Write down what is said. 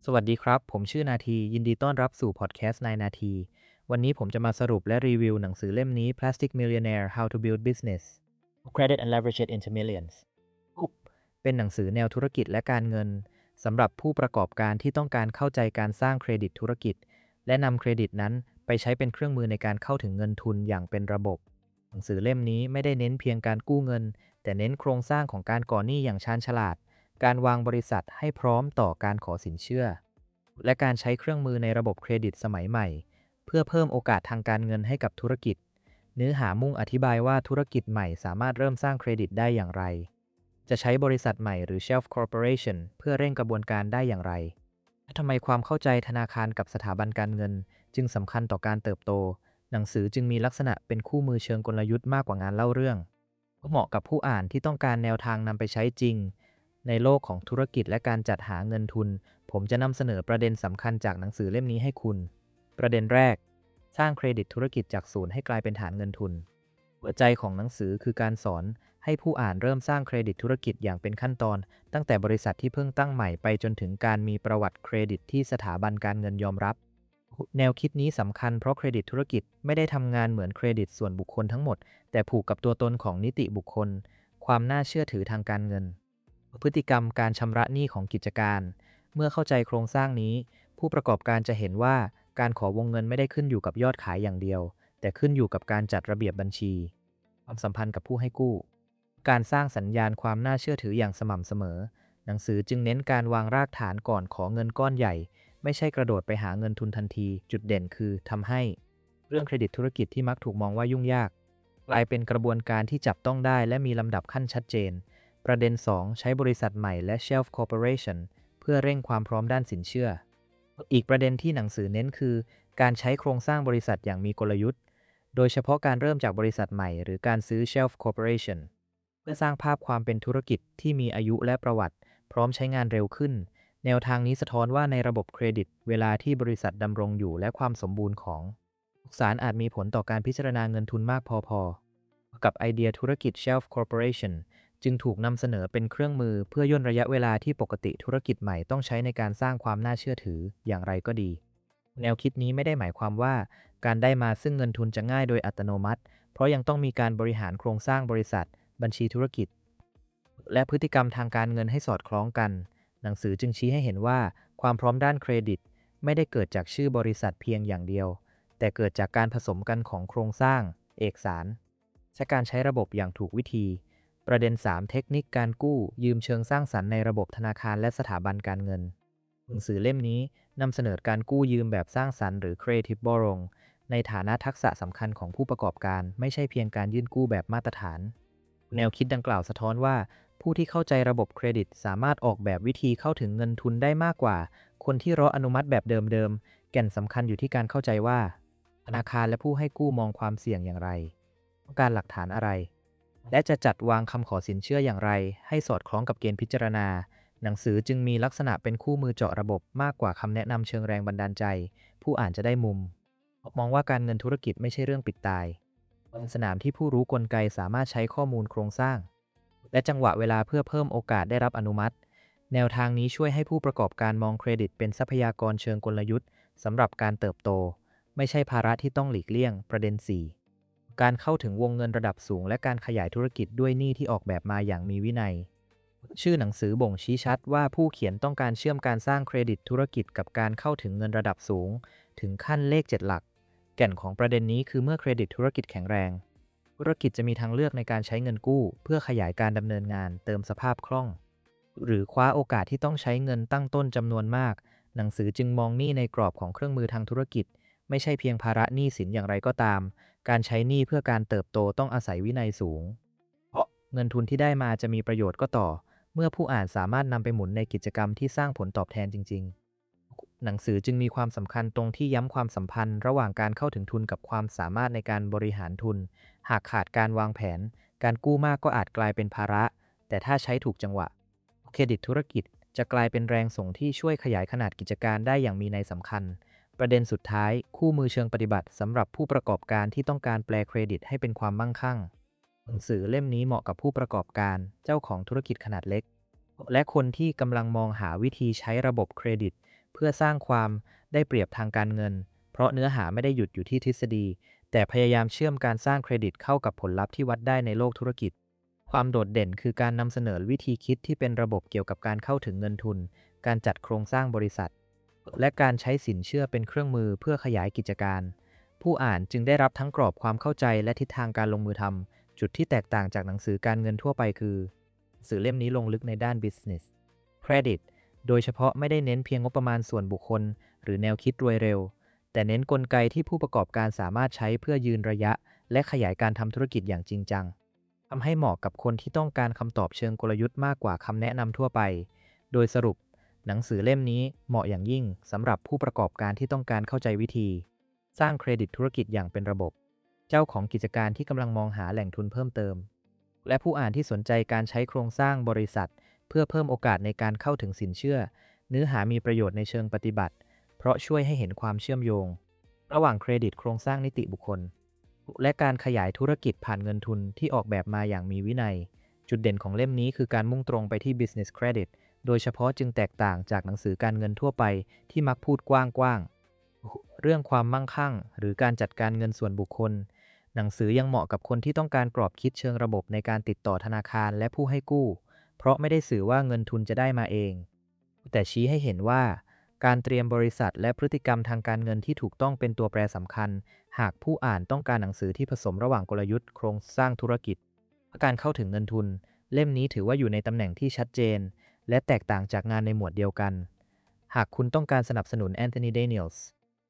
สวัสดีครับผมชื่อนาทียินดีต้อนรับสู่พอดแคสต์นายนาทีวันนี้ผมจะมาสรุปและรีวิวหนังสือเล่มนี้ Plastic Millionaire How to Build Business Credit and Leverage It into Millions เป็นหนังสือแนวธุรกิจและการเงินสำหรับผู้ประกอบการที่ต้องการเข้าใจการสร้างเครดิตธุรกิจและนำเครดิตนั้นไปใช้เป็นเครื่องมือในการเข้าถึงเงินทุนอย่างเป็นระบบหนังสือเล่มนี้ไม่ได้เน้นเพียงการกู้เงินแต่เน้นโครงสร้างของการก่อหนี้อย่างชาญฉลาดการวางบริษัทให้พร้อมต่อการขอสินเชื่อและการใช้เครื่องมือในระบบเครดิตสมัยใหม่เพื่อเพิ่มโอกาสทางการเงินให้กับธุรกิจเนื้อหามุ่งอธิบายว่าธุรกิจใหม่สามารถเริ่มสร้างเครดิตได้อย่างไรจะใช้บริษัทใหม่หรือ Shelf Corporation เพื่อเร่งกระบวนการได้อย่างไรและทำไมความเข้าใจธนาคารกับสถาบันการเงินจึงสำคัญต่อการเติบโตหนังสือจึงมีลักษณะเป็นคู่มือเชิงกลยุทธ์มากกว่างานเล่าเรื่องเหมาะกับผู้อ่านที่ต้องการแนวทางนำไปใช้จริงในโลกของธุรกิจและการจัดหาเงินทุนผมจะนำเสนอประเด็นสำคัญจากหนังสือเล่มนี้ให้คุณประเด็นแรกสร้างเครดิตธุรกิจจากศูนย์ให้กลายเป็นฐานเงินทุนหัวใจของหนังสือคือการสอนให้ผู้อ่านเริ่มสร้างเครดิตธุรกิจอย่างเป็นขั้นตอนตั้งแต่บริษัทที่เพิ่งตั้งใหม่ไปจนถึงการมีประวัติเครดิตที่สถาบันการเงินยอมรับแนวคิดนี้สำคัญเพราะเครดิตธุรกิจไม่ได้ทำงานเหมือนเครดิตส่วนบุคคลทั้งหมดแต่ผูกกับตัวตนของนิติบุคคลความน่าเชื่อถือทางการเงินพฤติกรรมการชำระหนี้ของกิจการเมื่อเข้าใจโครงสร้างนี้ผู้ประกอบการจะเห็นว่าการขอวงเงินไม่ได้ขึ้นอยู่กับยอดขายอย่างเดียวแต่ขึ้นอยู่กับการจัดระเบียบบัญชีความสัมพันธ์กับผู้ให้กู้การสร้างสัญญาณความน่าเชื่อถืออย่างสม่ำเสมอหนังสือจึงเน้นการวางรากฐานก่อนขอเงินก้อนใหญ่ไม่ใช่กระโดดไปหาเงินทุนทันทีจุดเด่นคือทำให้เรื่องเครดิตธุรกิจที่มักถูกมองว่ายุ่งยากกลายเป็นกระบวนการที่จับต้องได้และมีลำดับขั้นชัดเจนประเด็น2ใช้บริษัทใหม่และ Shelf Corporation เพื่อเร่งความพร้อมด้านสินเชื่ออีกประเด็นที่หนังสือเน้นคือการใช้โครงสร้างบริษัทอย่างมีกลยุทธ์โดยเฉพาะการเริ่มจากบริษัทใหม่หรือการซื้อ Shelf Corporation เพื่อสร้างภาพความเป็นธุรกิจที่มีอายุและประวัติพร้อมใช้งานเร็วขึ้นแนวทางนี้สะท้อนว่าในระบบเครดิตเวลาที่บริษัทดำรงอยู่และความสมบูรณ์ของสารอาจมีผลต่อการพิจารณาเงินทุนมากพอๆกับไอเดียธุรกิจ Shelf Corporationจึงถูกนำเสนอเป็นเครื่องมือเพื่อย่นระยะเวลาที่ปกติธุรกิจใหม่ต้องใช้ในการสร้างความน่าเชื่อถืออย่างไรก็ดีแนวคิดนี้ไม่ได้หมายความว่าการได้มาซึ่งเงินทุนจะง่ายโดยอัตโนมัติเพราะยังต้องมีการบริหารโครงสร้างบริษัทบัญชีธุรกิจและพฤติกรรมทางการเงินให้สอดคล้องกันหนังสือจึงชี้ให้เห็นว่าความพร้อมด้านเครดิตไม่ได้เกิดจากชื่อบริษัทเพียงอย่างเดียวแต่เกิดจากการผสมกันของโครงสร้างเอกสารและการใช้ระบบอย่างถูกวิธีประเด็น3เทคนิคการกู้ยืมเชิงสร้างสรรค์ในระบบธนาคารและสถาบันการเงินหนังสือเล่มนี้นำเสนอการกู้ยืมแบบสร้างสรรค์หรือ Creative Borrowing ในฐานะทักษะสำคัญของผู้ประกอบการไม่ใช่เพียงการยื่นกู้แบบมาตรฐานแนวคิดดังกล่าวสะท้อนว่าผู้ที่เข้าใจระบบเครดิตสามารถออกแบบวิธีเข้าถึงเงินทุนได้มากกว่าคนที่รออนุมัติแบบเดิมๆแก่นสำคัญอยู่ที่การเข้าใจว่าธนาคารและผู้ให้กู้มองความเสี่ยงอย่างไรต้องการหลักฐานอะไรและจะจัดวางคำขอสินเชื่ออย่างไรให้สอดคล้องกับเกณฑ์พิจารณาหนังสือจึงมีลักษณะเป็นคู่มือเจาะระบบมากกว่าคำแนะนำเชิงแรงบันดาลใจผู้อ่านจะได้มุมมองว่าการเงินธุรกิจไม่ใช่เรื่องปิดตายเป็นสนามที่ผู้รู้กลไกสามารถใช้ข้อมูลโครงสร้างและจังหวะเวลาเพื่อเพิ่มโอกาสได้รับอนุมัติแนวทางนี้ช่วยให้ผู้ประกอบการมองเครดิตเป็นทรัพยากรเชิงกลยุทธ์สำหรับการเติบโตไม่ใช่ภาระที่ต้องหลีกเลี่ยงประเด็น4การเข้าถึงวงเงินระดับสูงและการขยายธุรกิจด้วยหนี้ที่ออกแบบมาอย่างมีวินัยชื่อหนังสือบ่งชี้ชัดว่าผู้เขียนต้องการเชื่อมการสร้างเครดิตธุรกิจกับการเข้าถึงเงินระดับสูงถึงขั้นเลข7หลักแก่นของประเด็นนี้คือเมื่อเครดิตธุรกิจแข็งแรงธุรกิจจะมีทางเลือกในการใช้เงินกู้เพื่อขยายการดำเนินงานเติมสภาพคล่องหรือคว้าโอกาสที่ต้องใช้เงินตั้งต้นจำนวนมากหนังสือจึงมองหนี้ในกรอบของเครื่องมือทางธุรกิจไม่ใช่เพียงภาระหนี้สินอย่างไรก็ตามการใช้หนี้เพื่อการเติบโตต้องอาศัยวินัยสูงเพราะเงินทุนที่ได้มาจะมีประโยชน์ก็ต่อเมื่อผู้อ่านสามารถนำไปหมุนในกิจกรรมที่สร้างผลตอบแทนจริงๆหนังสือจึงมีความสำคัญตรงที่ย้ำความสัมพันธ์ระหว่างการเข้าถึงทุนกับความสามารถในการบริหารทุนหากขาดการวางแผนการกู้มากก็อาจกลายเป็นภาระแต่ถ้าใช้ถูกจังหวะเครดิตธุรกิจจะกลายเป็นแรงส่งที่ช่วยขยายขนาดกิจการได้อย่างมีนัยสำคัญประเด็นสุดท้ายคู่มือเชิงปฏิบัติสำหรับผู้ประกอบการที่ต้องการแปลเครดิตให้เป็นความมั่งคั่งหนังสือเล่มนี้เหมาะกับผู้ประกอบการเจ้าของธุรกิจขนาดเล็กและคนที่กำลังมองหาวิธีใช้ระบบเครดิตเพื่อสร้างความได้เปรียบทางการเงินเพราะเนื้อหาไม่ได้หยุดอยู่ที่ทฤษฎีแต่พยายามเชื่อมการสร้างเครดิตเข้ากับผลลัพธ์ที่วัดได้ในโลกธุรกิจความโดดเด่นคือการนำเสนอวิธีคิดที่เป็นระบบเกี่ยวกับการเข้าถึงเงินทุนการจัดโครงสร้างบริษัทและการใช้สินเชื่อเป็นเครื่องมือเพื่อขยายกิจการผู้อ่านจึงได้รับทั้งกรอบความเข้าใจและทิศทางการลงมือทำจุดที่แตกต่างจากหนังสือการเงินทั่วไปคือหนังสือเล่มนี้ลงลึกในด้าน Business Credit โดยเฉพาะไม่ได้เน้นเพียงงบประมาณส่วนบุคคลหรือแนวคิดรวยเร็วแต่เน้นกลไกที่ผู้ประกอบการสามารถใช้เพื่อยืนระยะและขยายการทำธุรกิจอย่างจริงจังทำให้เหมาะกับคนที่ต้องการคำตอบเชิงกลยุทธ์มากกว่าคำแนะนำทั่วไปโดยสรุปหนังสือเล่มนี้เหมาะอย่างยิ่งสำหรับผู้ประกอบการที่ต้องการเข้าใจวิธีสร้างเครดิตธุรกิจอย่างเป็นระบบเจ้าของกิจการที่กำลังมองหาแหล่งทุนเพิ่มเติมและผู้อ่านที่สนใจการใช้โครงสร้างบริษัทเพื่อเพิ่มโอกาสในการเข้าถึงสินเชื่อเนื้อหามีประโยชน์ในเชิงปฏิบัติเพราะช่วยให้เห็นความเชื่อมโยงระหว่างเครดิตโครงสร้างนิติบุคคลและการขยายธุรกิจผ่านเงินทุนที่ออกแบบมาอย่างมีวินัยจุดเด่นของเล่มนี้คือการมุ่งตรงไปที่ Business Credit โดยเฉพาะจึงแตกต่างจากหนังสือการเงินทั่วไปที่มักพูดกว้างๆเรื่องความมั่งคั่งหรือการจัดการเงินส่วนบุคคลหนังสือยังเหมาะกับคนที่ต้องการกรอบคิดเชิงระบบในการติดต่อธนาคารและผู้ให้กู้เพราะไม่ได้สื่อว่าเงินทุนจะได้มาเองแต่ชี้ให้เห็นว่าการเตรียมบริษัทและพฤติกรรมทางการเงินที่ถูกต้องเป็นตัวแปรสำคัญหากผู้อ่านต้องการหนังสือที่ผสมระหว่างกลยุทธ์โครงสร้างธุรกิจและการเข้าถึงเงินทุนเล่มนี้ถือว่าอยู่ในตำแหน่งที่ชัดเจนและแตกต่างจากงานในหมวดเดียวกันหากคุณต้องการสนับสนุนแอนโทนี เดเนียลส์